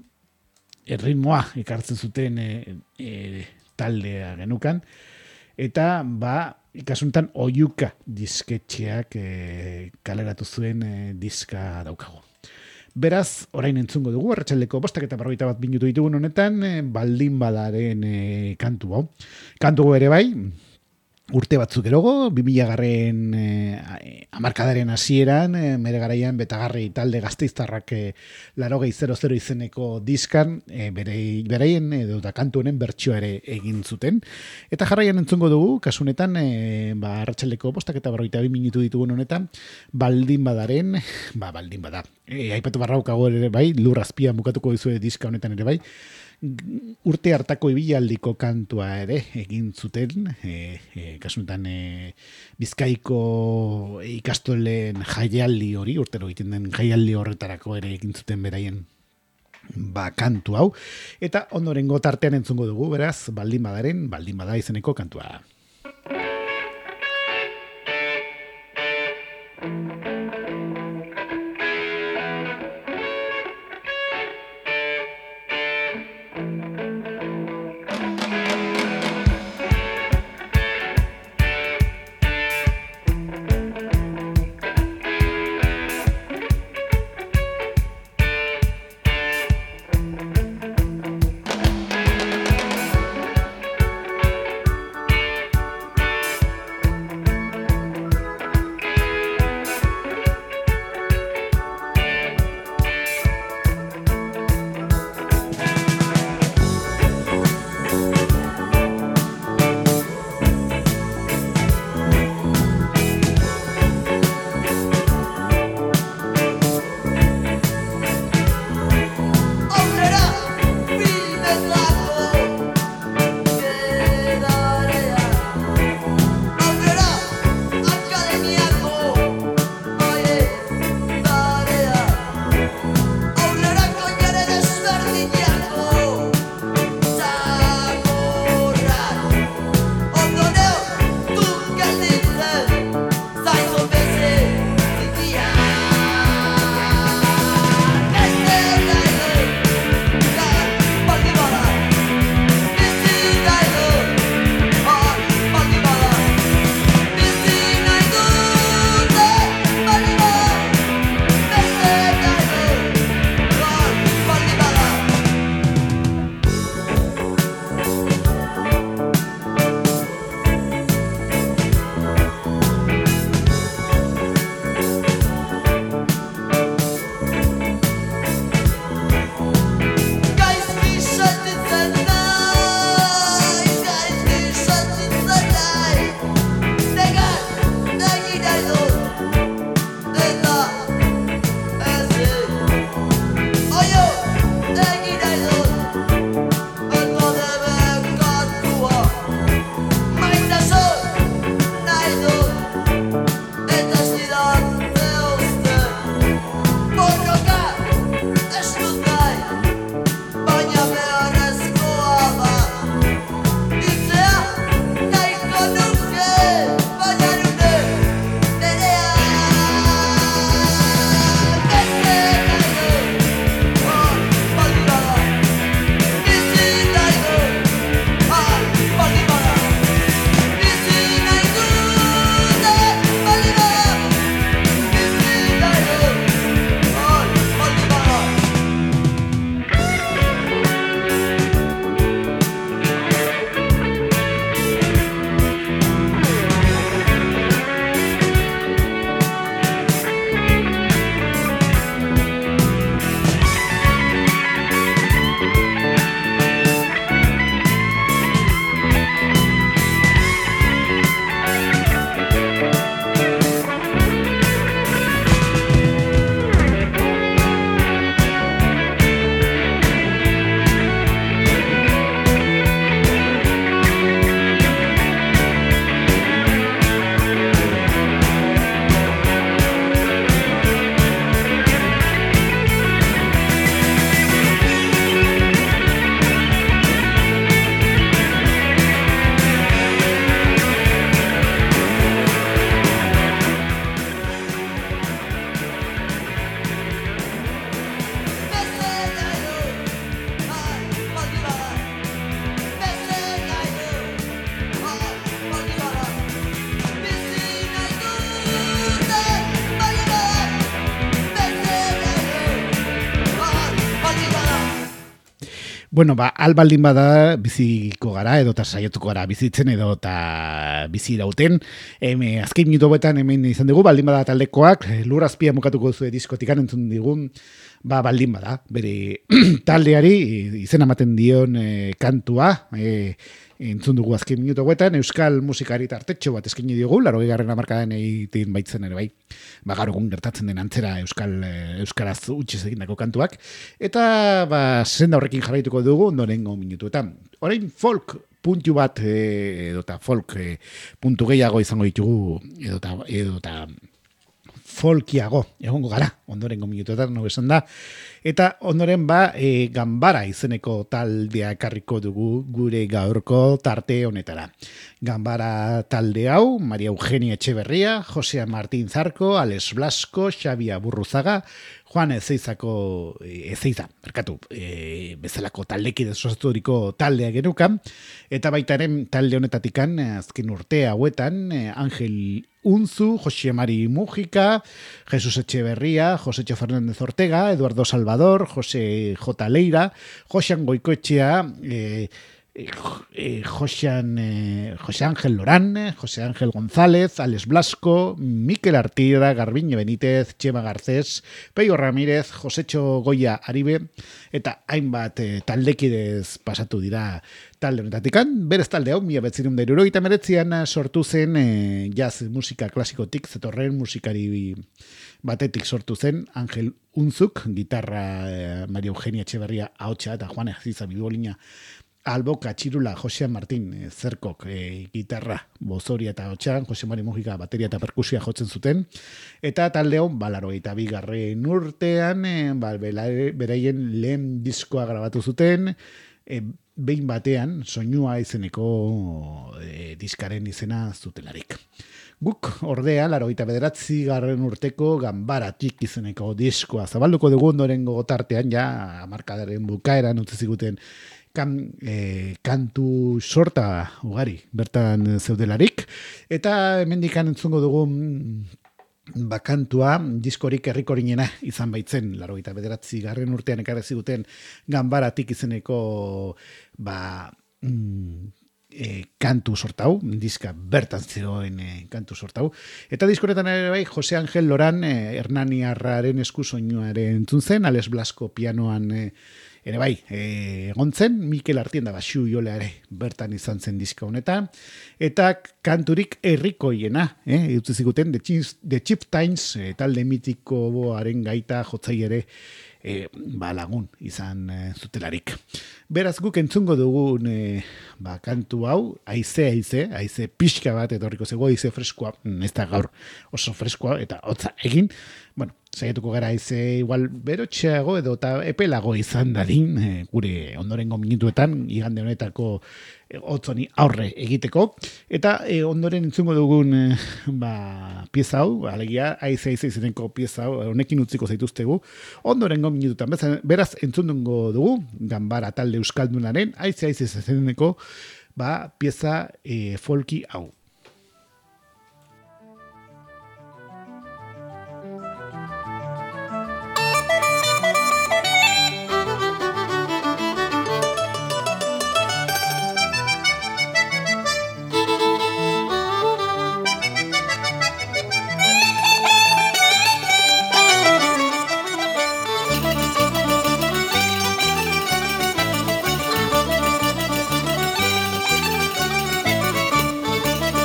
erritmoa ekartzen zuten e, e, taldea genukan, eta, ba, ikasuntan oiuka disketxeak e, kaleratu zuen e, diska daukagu. Beraz, orain entzungo dugu, arratsaldeko bostak eta berrogeita bat minutu ditugun honetan, e, baldin badaren e, kantu hau. Kantu ere bai, urte batzuk erogo, bi mila garren e, hamarkadaren hasieran, e, mere garaian betagarri talde gasteiztarrak e, larogei zero zero izeneko diskan, e, bere, bereien edo da kantu honen bertsioa ere egin zuten. Eta jarraian entzungo dugu, kasunetan, e, ba, arratsaldeko bostak eta berrogeita bi minutu ditugun honetan, baldin badaren, ba, baldin bada. E, aipatu barraukago ere bai, Lur azpian bukatuko dizue diska honetan ere bai, urte hartako ibialdiko kantua ere egin zuten, e, e, kasunetan e, Bizkaiko ikastolen jaialdi hori, urtero egiten den jaialdi horretarako ere egin zuten beraien ba, kantu hau, eta ondorengo tartean entzungo dugu, beraz, baldin badaren, baldin bada izeneko kantua. Bueno, ba, albaldin bada biziko gara, edo eta saiatuko gara bizitzen, edo eta bizi irauten. Heme, azkein minutu betan hemen izan dugu, baldin bada taldekoak, lurrazpia mokatuko zuen diskotikan entzun digun, ba, baldin bada, bere taldeari izena ematen dion e, kantua, e, entzun dugu azken minutu guetan, euskal musikari tartetxo bat eskaini diogu, laro egarren amarkadan egiten baitzen ere bai, ba, gaur egun gertatzen den antzera euskal, euskaraz utxiz egindako kantuak, eta ba, senda horrekin jarraituko dugu ondorengo minutuetan. Orain folk puntu bat, e, edota folk e, puntu gehiago izango ditugu, edota, edota folkiago, egongo gara, ondorengo minutuetan, no esan da, eta ondoren ba, e, Ganbara izeneko taldea ekarriko dugu gure gaurko tarte honetara. Ganbara talde hau, Maria Eugenia Etxeberria, Josea Martín Zarco, Alex Blasco, Xabi Aburruzaga, Juan Ezeizako, Ezeiza, merkatu, e, bezalako taldekide sozaturiko taldea genukan, eta baitaren talde honetatikan, azken urte hauetan, Angel Unzu, Jose Mari Mujica, Jesus Etxeberria, Josecho Fernández Ortega, Eduardo Salvador, Jose J. Leira, Josean Goikoetxea, eh, eh, Josean, eh, Jose Ángel Lorán, Jose Ángel González, Alex Blasco, Mikel Artira, Garbiñe Benítez, Txema Garcés, Peio Ramírez, Josecho Goya Aribe, eta hainbat eh, taldekidez pasatu dira talde honetatikan. Berez talde hau, mila betzirun da irurogeita meretzian sortu zen eh, jazz musika klasikotik zetorren musikari batetik sortu zen Angel Unzuk, gitarra eh, Maria Eugenia Etxeberria ahotsa eta Juan Eziza bibolina alboka txirula Josea Martín eh, Zerkok eh, gitarra bozoria eta ahotsa, Jose Mari Mujika bateria eta perkusia jotzen zuten, eta talde hau balaro eta bigarren urtean eh, ba, beraien lehen diskoa grabatu zuten, eh, behin batean soinua izeneko e, diskaren izena zutelarik. Guk ordea, larogeita bederatzi garren urteko Ganbaratik izeneko diskoa zabalduko dugu ondorengo tartean, ja hamarkadaren bukaeran utzi ziguten kan, e, kantu sorta ugari bertan zeudelarik, eta hemendikan entzungo dugu bakantua diskorik herrikorinena izan baitzen, larogeita bederatzi garren urtean ekarri ziguten Ganbaratik izeneko ba, mm, e, kantu sortau, diska bertan zegoen e, kantu sortau, eta diskoretan ere bai Jose Ángel Lorán e, Hernaniarraren esku soinuaren entzun zen, Alex Blasco pianoan e, ere bai, egon zen, Mikel Artienda Baxu jola ere bertan izan zen diska honetan, eta kanturik herrikoiena, eh, utzi ziguten The, The Chieftains, eh, talde mitikoaren gaita jotzai ere e, ba, lagun izan e, zutelarik. Beraz guk entzungo dugun e, ba, kantu hau, aize, aize, aize pixka bat etorriko zego, aize freskoa, ez da gaur oso freskoa eta hotza egin, bueno, saiatuko gara aize igual berotxeago edo eta epelago izan dadin, e, gure ondorengo minutuetan, igande honetako hotzoni aurre egiteko, eta e, ondoren entzungo dugun e, ba, pieza hau, alegia, aize aize izeneko pieza hau, honekin utziko zaituztegu, ondorengo minututan, beraz entzungo dugu, Ganbara talde euskaldunaren, aize aize izeneko ba, pieza e, folki hau. Thank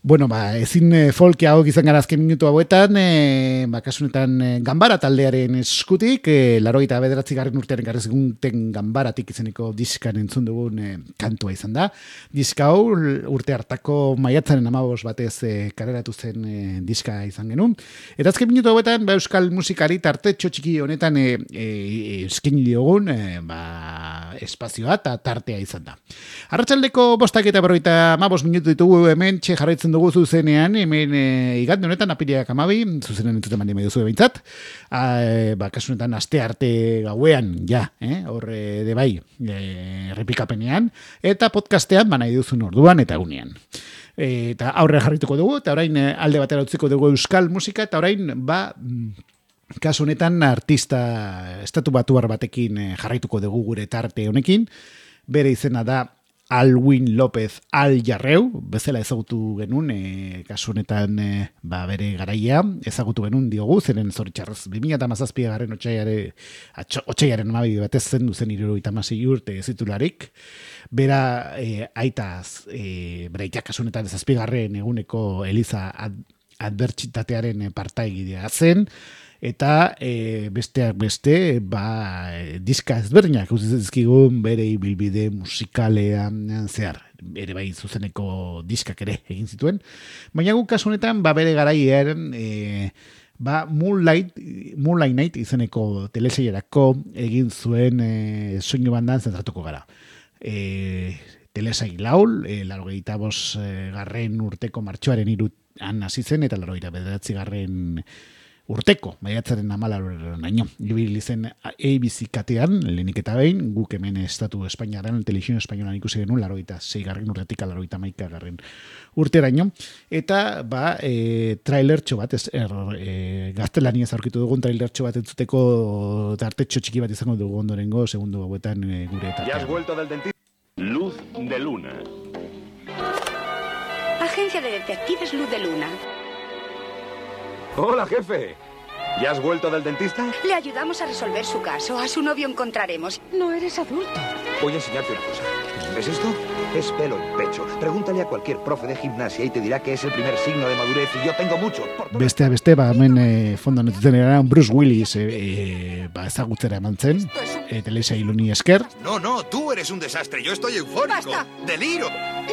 Bueno, ba, ezin e, folki hau izan gara azken minutu hauetan, e, ba, kasunetan e, Ganbara taldearen eskutik, e, larogeita bederatzi garren urtearen garrizgunten Ganbaratik izeneko diskan entzun dugun e, kantua izan da. Diska hau urte hartako maiatzaren amabos batez e, kareratu zen e, diska izan genuen. Eta azken minutu hauetan, ba, euskal musikari tartetxo txiki honetan e, e, eskin diogun e, ba, espazioa eta tartea izan da. Arratsaldeko bostak eta berroita amabos minutu ditugu hemen txe jarraitzen dugu zuzenean, hemen e, igande honetan apiriak amabi, zuzenen entzuten mandi medio zuen behintzat, e, ba, kasu honetan aste arte gauean, ja, eh, horre de bai, e, repikapenean, eta podcastean, ba, nahi duzun orduan eta unean. E, eta aurre jarrituko dugu, eta orain e, alde batera utziko dugu euskal musika, eta orain, ba, kasu honetan artista estatu batuar batekin e, jarraituko dugu gure tarte honekin, bere izena da Alwin López Aljarreu, bezala ezagutu genuen, e, kasu honetan e, ba, bere garaia, ezagutu genuen diogu, zeren zoritxarrez, bi mila hamazazpi garren otxaiaren amabi batez zen duzen hirurogeita hamasei urte zitularik, bera e, aitaz, e, bera aitak kasu honetan zazpigarren eguneko Eliza ad, adbertsitatearen partaigidea zen, eta e, besteak beste, ba, diska ezberdinak uzizkigun bere ibilbide musikalean zehar, ere bai zuzeneko diskak ere egin zituen, baina guk kasu honetan, ba, bere garaiaren e, ba, Moonlight, Moonlight Night izeneko telesailerako egin zuen e, soinu bandan zentratuko gara. E, telesail laul, e, larogeita bos e, garren urteko martxoaren iruan hasi zen, eta larogeita bederatzi garren urteko, maiatzaren amalarren naino. Ibili zen A B C katean, lehenik eta behin, guk hemen estatu Espainiaren, televisión espainolan ikusi genuen, larogeita sei garren urtetik, larogeita hamaika garren urteraino. Eta, ba, e, trailertxo bat, ez, er, e, gaztelaniaz aurkitu dugun trailertxo bat entzuteko tartetxo txiki bat izango dugu ondorengo, segundo hauetan e, gure eta. Ya has vuelto del dentista. Luz de luna. Agencia de Detectives Luz de Luna. Hola, jefe. ¿Ya has vuelto del dentista? Le ayudamos a resolver su caso. A su novio encontraremos. No eres adulto. Voy a enseñarte una cosa. ¿Ves esto? Es pelo en pecho. Pregúntale a cualquier profe de gimnasia y te dirá que es el primer signo de madurez y yo tengo mucho. Beste beste, ba, hemen e, fondo netutzen eran Bruce Willis e, e, ba, ezagutzera eman zen, e, telesail honi esker. No, no, tú eres un desastre. Yo estoy eufórico. ¡Basta! ¡Deliro!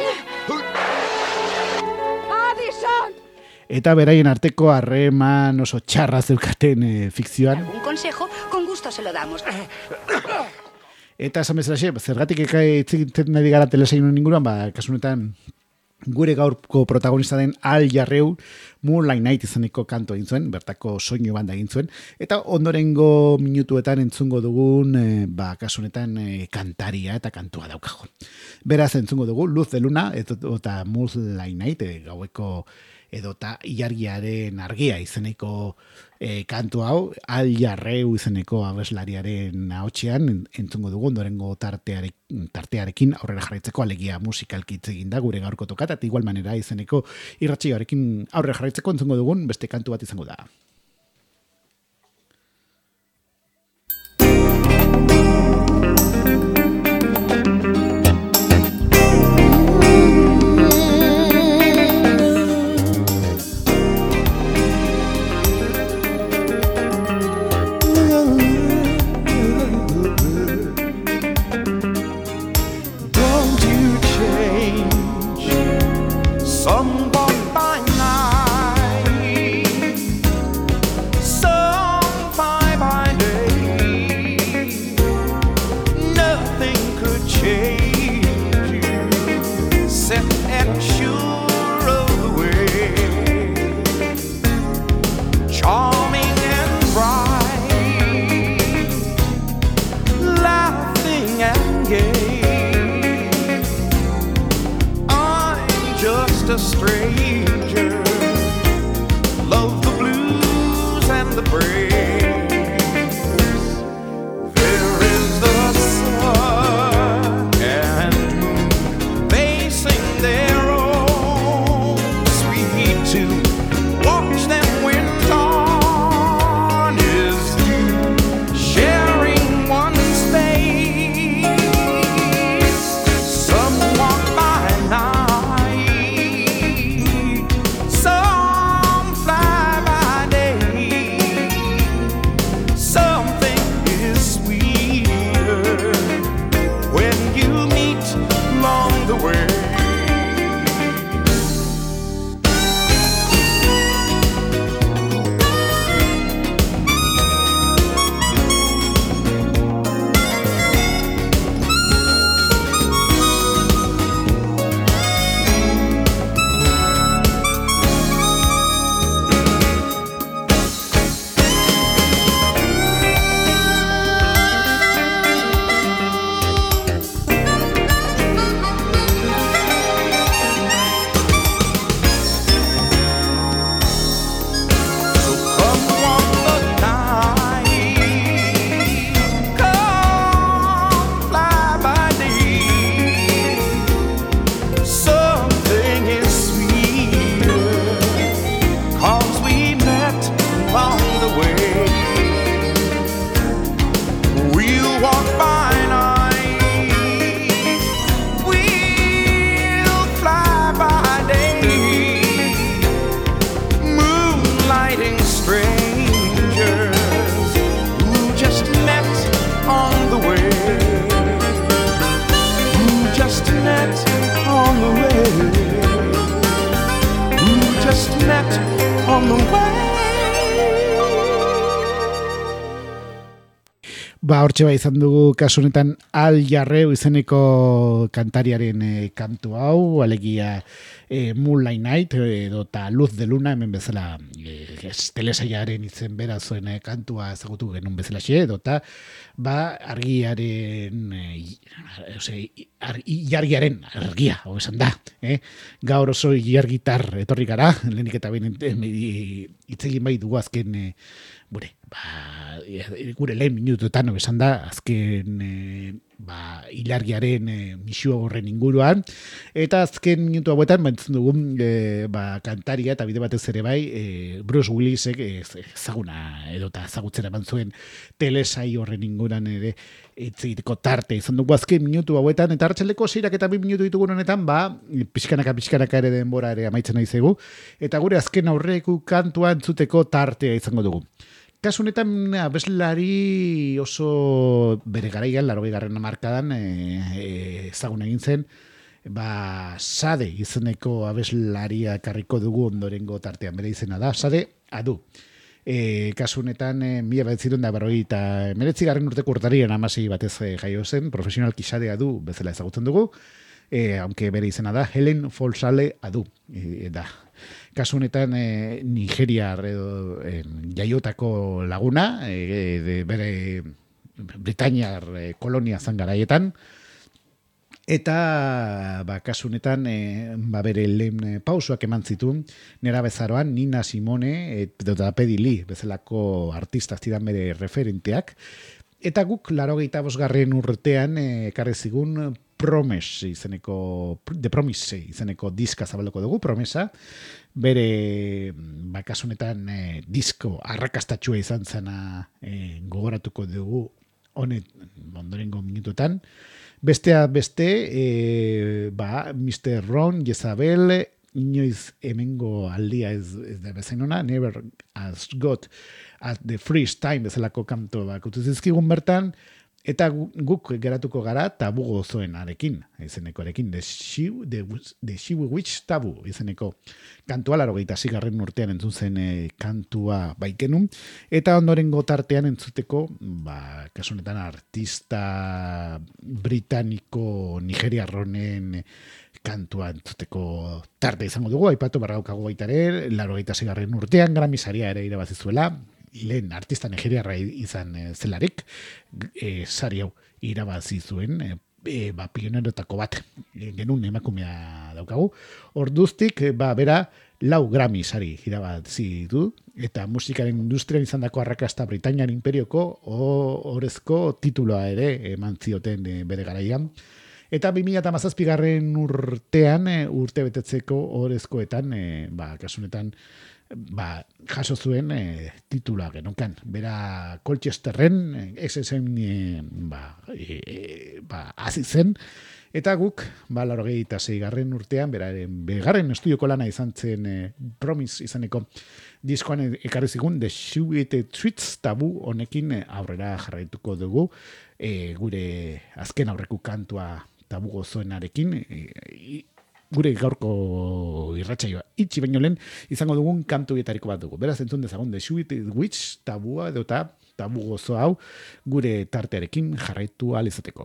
¡Addison! Eta beraien arteko harreman oso txarra zeukaten e, fikzioan. Un consejo, con gusto se lo damos. Eta esan bezala xe, zergatik ekaitzen nahi gara telesail honen inguruan, ba, kasunetan gure gaurko protagonista den Aljarreu Moonlight Night izeneko kanto egin zuen, bertako soinu banda egin zuen, eta ondorengo minutuetan entzungo dugun, e, ba, kasunetan e, kantaria eta kantua daukago. Beraz entzungo dugu Luz de Luna eta Moonlight Night, e, gaueko edota ilargiaren argia izeneko e, kantu hau, Aljarreu izeneko abeslariaren ahotsean entzungo dugu ondorengo tartearekin, tartearekin aurrera jarraitzeko, alegia musikalki hitz egin da gure gaurko tokata, eta igual manera izeneko irratsaioarekin aurrera jarraitzeko entzungo dugun beste kantu bat izango da. a stranger. Love the blues and the praise. There is the sun and moon. They sing their own sweet tune. Watch them when dawn is through, sharing one space. Some walk by night, just met on the way. Ba, hortxe bai izan dugu kasu honetan Al Jarreau izeneko kantariaren e, kantu hau, alegia e, Moonlight Night edo ta Luz de Luna, hemen bezala e, telesaiaren izen bera zuen e, kantua ezagutu genuen bezala xe, edo ta ba, argiaren e, ose, ar, ilargiaren argia, hau esan da, eh? Gaur oso ilargitar etorri gara, lehenik eta behin hitz egin bai dugu azken e, gure, ba, gure lehen minutuetan esan da, azken e, ba, ilargiaren e, misio horren inguruan, eta azken minutu hauetan bantzen dugun e, ba, kantaria eta bide batez ere bai e, Bruce Willisek ezaguna edo eta ezagutzera eman zuen telesai horren inguruan ere etziteko tarte izan dugu azken minutu hauetan, eta hartxaldeko seirak eta bi minutu ditugun honetan, ba, pixkanaka pixkanaka ere denbora ere amaitzen nahi zegu, eta gure azken aurreku kantua entzuteko tartea izango dugu. Kasu honetan abeslari oso bere garaian, larogei garren hamarkadan ezagun egin zen, ba, Sade izeneko abeslaria karriko dugu ondorengo tartean, bere izena da, Sade Adu. E, kasu honetan, e, mila bat ziren da barroi eta meretzi garren urteko urtarien amasi batez e, jaio zen, profesionalki Sade Adu bezala ezagutzen dugu, e, aunque bere izena da, Helen Folsale Adu e, da. Kasu honetan e, Nigeria edo e, jaiotako laguna, e, de bere Britainiar e, kolonia zan garaietan, eta ba, kasu honetan e, ba, bere lehen pausoak eman zituen, nera bezaroan Nina Simone eta Pedi Lee bezalako artista zidan bere referenteak, eta guk larogeita bosgarren urtean ekarri zigun Promise izeneko, The Promise izeneko diska zabalduko dugu, Promesa, bere ba, kasu honetan e, disko arrakastatxua izan zena e, gogoratuko dugu honet ondorengo minutuetan. Bestea beste, e, ba, mister Ron, Jezabel, inoiz hemengo aldia ez, ez da bezain ona, Never Has Got at the Freeze Time bezalako kanto bak utuzizkigun bertan, eta guk geratuko gara tabu gozoen arekin, izenekoarekin, The She, the, the She Witch Tabu, izeneko kantua, larogeita zigarren urtean entzun zen e, kantua baikenun, eta ondorengo tartean entzuteko, ba, kasunetan artista britaniko nigeriarronen kantua entzuteko tarte izango dugu, aipatu barraukago baitare, larogeita zigarren urtean, Grammy-saria ere irabazizuela, lehen artista nigeriarra izan e, zelarik, e, sari hau irabazi zuen, e, e, ba, pionerotako bat e, genuen emakumea daukagu. Orduztik, e, ba, bera, lau Grammy sari irabazi du, eta musikaren industrian izan dako arrakasta Britainian imperioko orezko tituloa ere eman zioten e, bere garaian. Eta bi mila hamazazpigarren urtean, e, urte betetzeko orezkoetan, e, ba, kasunetan, ba, jaso zuen e, titula genonkan. Bera Colchesterren, ez zen e, ba, e, ba, hazi zen, eta guk, ba, laurogeita zeigarren urtean, beraren begarren estudioko lana izan zen e, Promise izaneko diskoan ekarri zigun, The Sweet Treats tabu honekin aurrera jarraituko dugu, e, gure azken aurreku kantua tabu gozoenarekin, e, gure gaurko irratsaioa itxi baino lehen izango dugun kantu bietariko bat dugu. Beraz entzun dezagun The Sweet Witch tabua edo ta tabu gozo hau gure tartearekin jarraitu ahal izateko.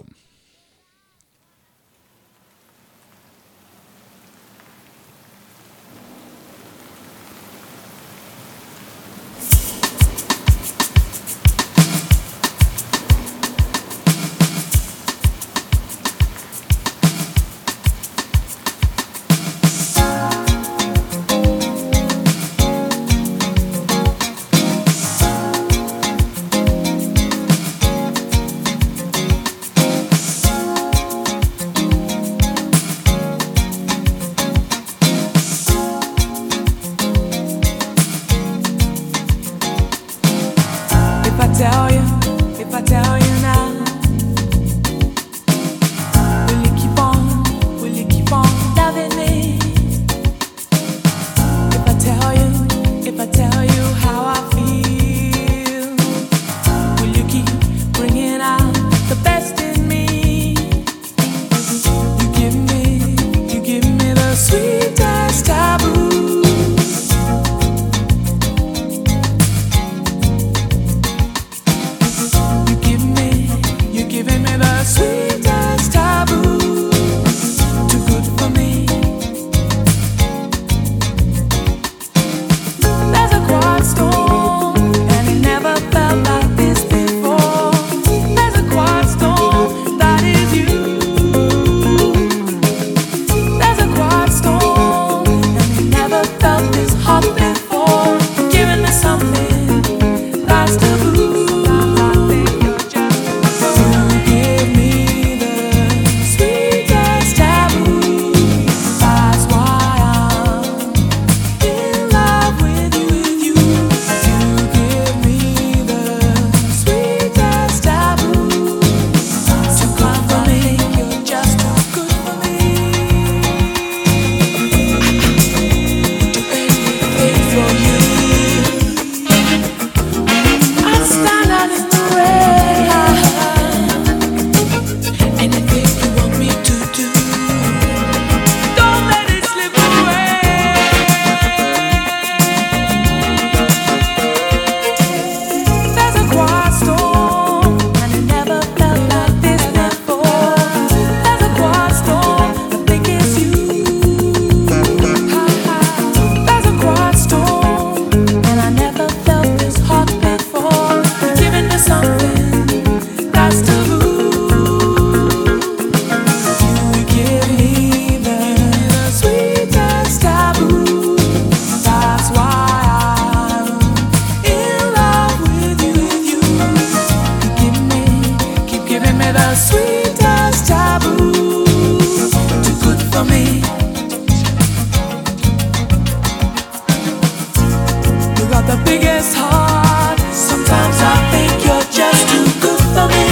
biggest heart. Sometimes I think you're just too good for me.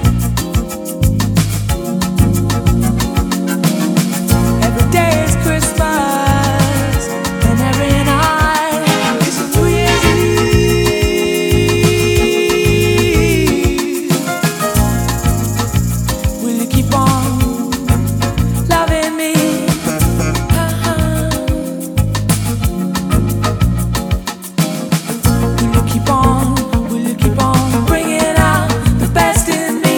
Every day is Christmas, and every night is New Year's Eve. Will you keep on loving me? Keep on, will you keep on bringing out the best in me?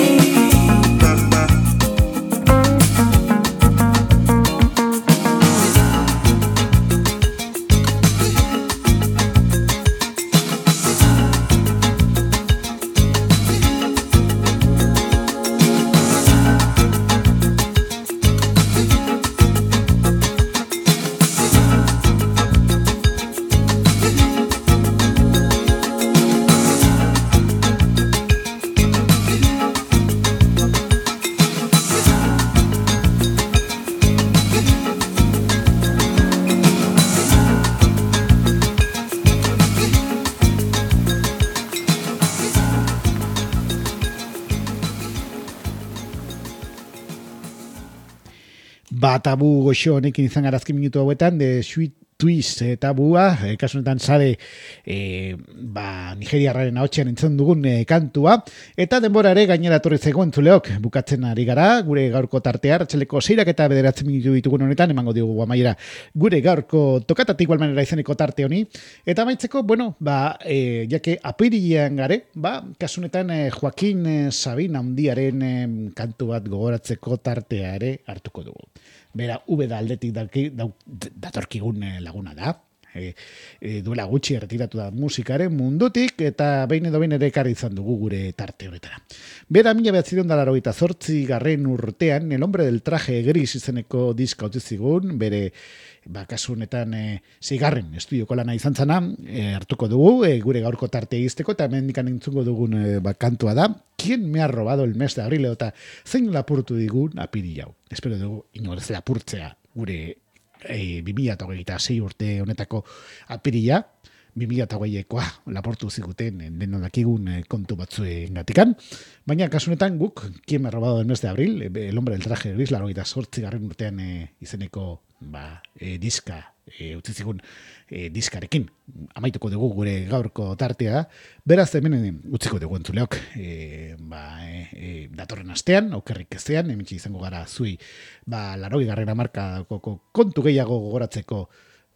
Ba, tabu goxo honekin izan gara azken minutu hauetan, de Sweet Twist e, tabua, e, kasu honetan sare e, ba, Nigeriarraren ahotsean entzun dugun e, kantua, eta denbora ere gainera torri zegoen zuleok, bukatzen ari gara, gure gaurko tartea, ratxaleko seirak eta bederatzen minutu ditugun honetan, emango diogu amaiera gure gaurko tokatatik igualmanera izeneko tarte honi, eta amaitzeko, bueno, ba, e, jake apirilean gare, ba, kasu honetan e, Joaquin e, Sabina handiaren e, kantu bat gogoratzeko tartea ere hartuko dugu. Bera, ube da aldetik daki, da, datorkigun laguna da. E, e, duela gutxi erretiratu da musikaren mundutik, eta behin edo behin ere ekarri izan dugu gure tarte honetara. Bera, mila behatziron da laurogeita zortzi garren urtean, El hombre del traje gris izeneko diska utzi zigun, bere ba, kasu honetan e, zeigarren estudioko lana izan zana, e, hartuko dugu, e, gure gaurko tarte izteko, eta mendikan entzungo dugun e, ba, kantua da, ¿Quién me ha robado el mes de abril? Eta zein lapurtu digun apiri jau. Espero dugu, inorez lapurtzea gure e, bi mila hogeita sei urte honetako apirila, bi mila hogeikoa laportu ziguten deno dakigun e, kontu batzuen gatikan. Baina kasunetan guk, ¿Quién me ha robado el mes de abril? E, el hombre del traje gris, laurogeita zortzi garren urtean e, izeneko ba, e, diska e, utzi zigun e, diskarekin amaituko dugu gure gaurko tartea, beraz hemen utziko dugu entzuleok e, ba, e, e, datorren astean, aukerrik ezean, emitxe izango gara zui ba, larogi garrera markako kontu gehiago gogoratzeko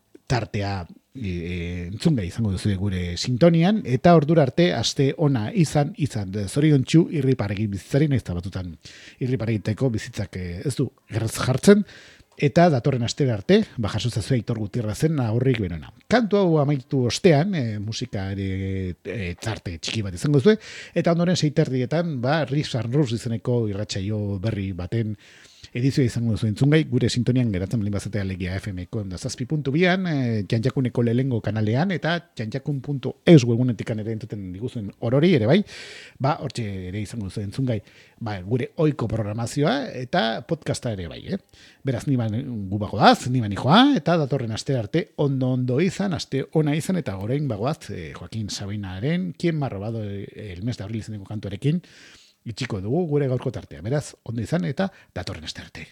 tartea e, entzunga izango duzu gure sintonian, eta ordura arte aste ona izan, izan zoriontsu irriparegin bizitzari, nahiz batutan irriparegiteko bizitzak ez du gerraz jartzen, eta datorren astera arte, ba, jasotzazu Aitor Gutierrezen aurrik benona. Kantu hau amaitu ostean, e, musika ere e, tarte txiki bat izango zuen, eta ondoren seiterdietan, ba, Riff and Rush izeneko irratsaio berri baten edizioa izango duzu entzungai, gure sintonian geratzen balin bazatea legia F M-ko zazpi puntu bian, e, Txantxakuneko lehengo kanalean, eta txantxakun puntu eus webunetik ere entuten diguzuen orori, ere bai, ba, hortxe ere izango duzu entzungai, ba, gure oiko programazioa, eta podcasta ere bai, eh? Beraz, niban gubago daz, niban joa, eta datorren aste arte ondo-ondo izan, aste ona izan, eta gorein bagoaz, eh, Joaquin Sabinaren, ¿Quién me ha robado el mes de abril izeneko kantuarekin, itxiko dugu gure gaurko tartea. Beraz, ondo izan, eta datorren aste arte.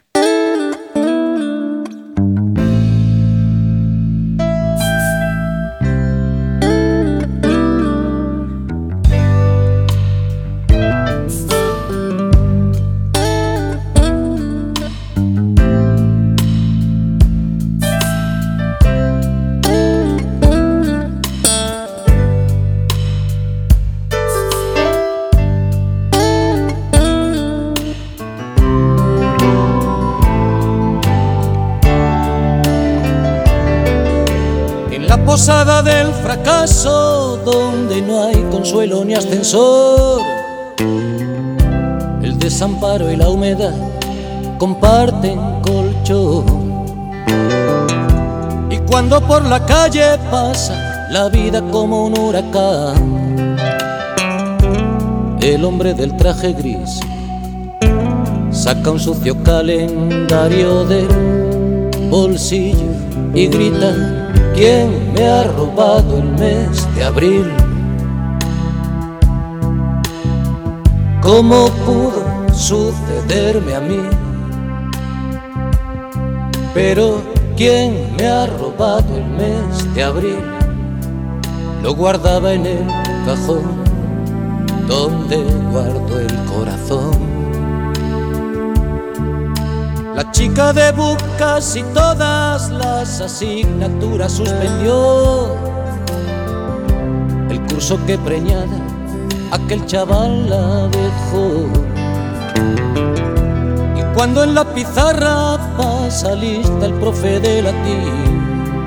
Posada del fracaso, donde no hay consuelo ni ascensor, el desamparo y la humedad comparten colchón. Y cuando por la calle pasa la vida como un huracán, el hombre del traje gris saca un sucio calendario del bolsillo y grita: ¿quién me ha robado el mes de abril? ¿Cómo pudo sucederme a mí? Pero ¿quién me ha robado el mes de abril? Lo guardaba en el cajón donde guardo el corazón. La chica de Buc casi todas las asignaturas suspendió. El curso que preñada aquel chaval la dejó. Y cuando en la pizarra pasa lista el profe de latín,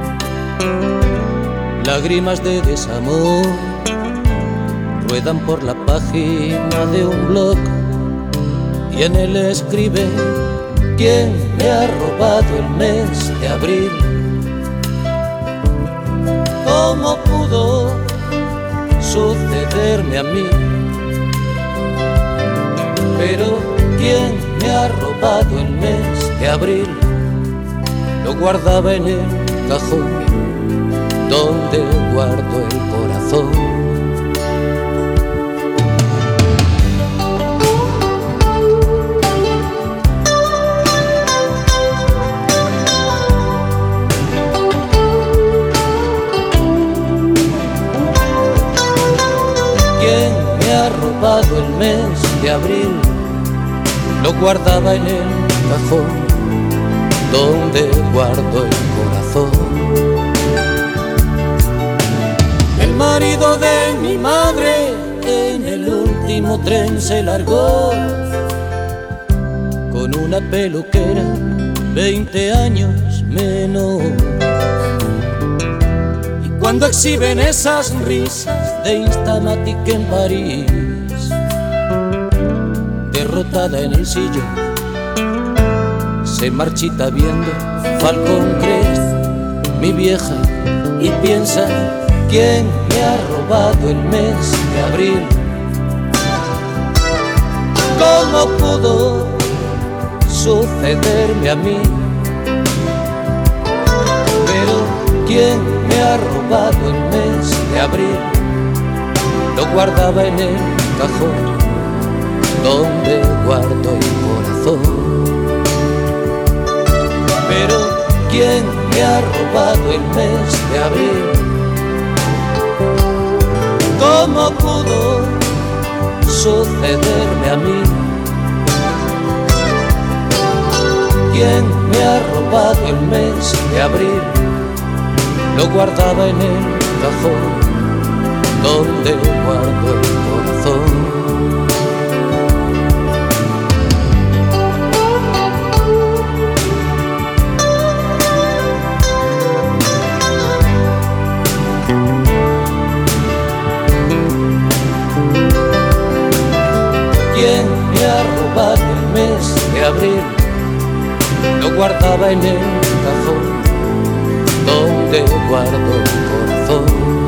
lágrimas de desamor ruedan por la página de un blog, y en él escribe: ¿quién me ha robado el mes de abril? ¿Cómo pudo sucederme a mí? Pero ¿quién me ha robado el mes de abril? Lo guardaba en el cajón donde guardo el corazón. ¿Quién me ha robado el mes de abril? Lo guardaba en el cajón donde guardo el corazón. El marido de mi madre en el último tren se largó con una peluquera veinte años menos. Y cuando exhiben esas risas de Instamatic en París, derrotada en el sillón, se marchita viendo Falcon Crest, mi vieja, y piensa: ¿quién me ha robado el mes de abril? ¿Cómo pudo sucederme a mí? Pero ¿quién me ha robado el mes de abril? Lo guardaba en el cajón donde guardo el corazón. Pero ¿quién me ha robado el mes de abril? ¿Cómo pudo sucederme a mí? ¿Quién me ha robado el mes de abril? Lo guardaba en el cajón donde guardo el corazón. ¿Quién me ha robado el mes de abril? Lo guardaba en el cajón donde guardo el corazón.